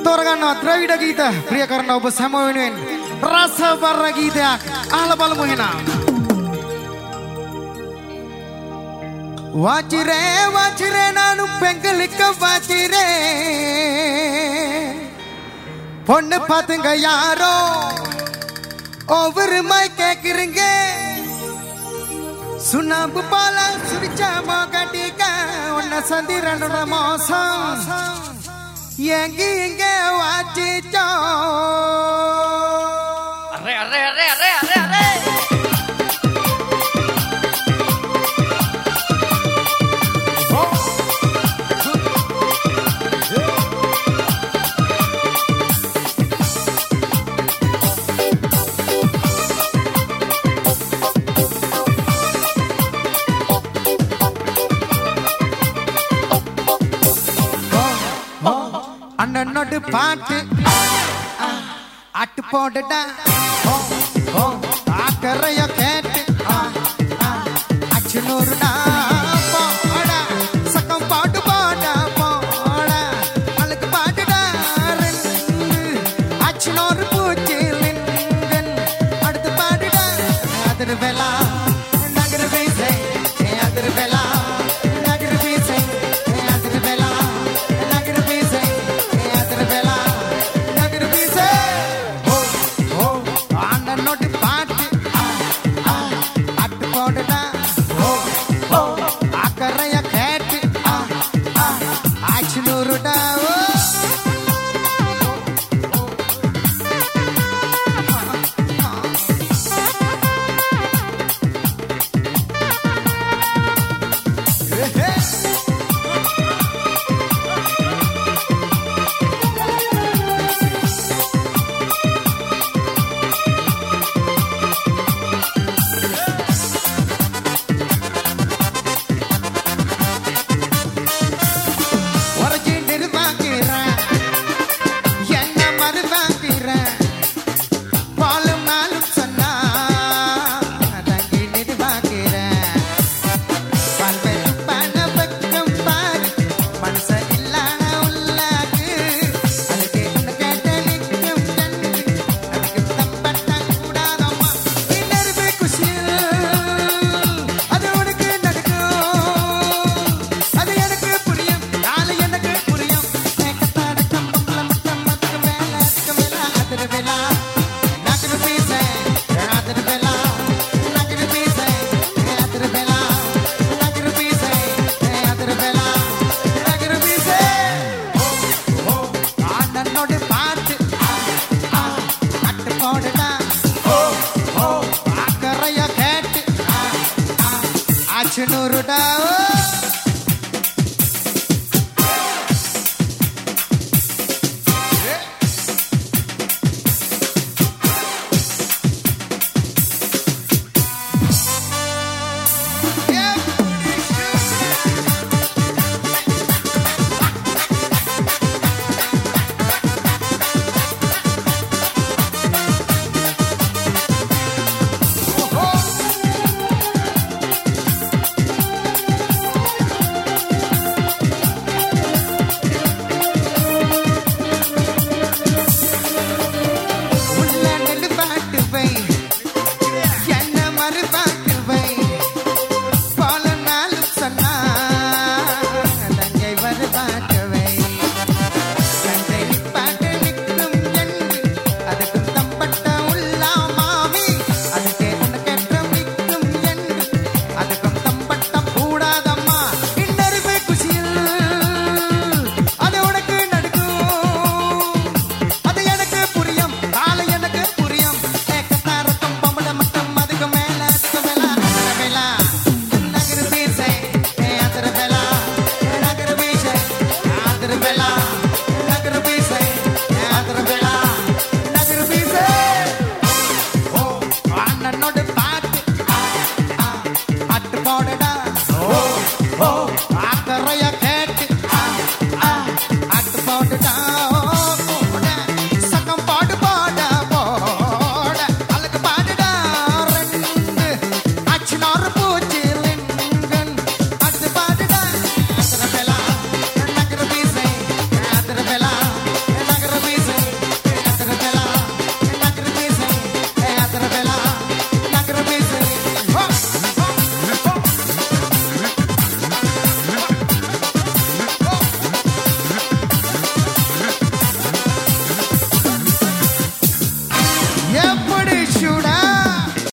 තෝරගන්නවා ද්‍රවිඩ ගීත ප්‍රිය කරන ඔබ සැම වෙනුවෙන් රසබර ගීතයක් අහලා බලමු එහෙනම්. वाचिरे वाचिरे नानु पेंगलिक वाचिरे பொண்ணு பாத்துங்க யாரோ ஒவ்வொரு மைக்கே கிருங்க சுண்ணாம்பு பால சுரிச்ச மகட்டிக்க உன்ன சந்திரனோட மோசம் எங்கி இங்க வாச்சிச்சோ அரே அரே அரே அரே அரே அரே அண்ணனோடு பாட்டு அட்டு போடுடா ஆக்கறைய கேட்டு அச்சுனூறுடா போடா சக்கம் பாட்டு போடா போடா அழுக்கு பாட்டுடா அச்சுனூறு பூச்சிலின் அடுத்து பாடுடா அதிர் வேலா நகர் வீசை அதிர் வேலா Chinurda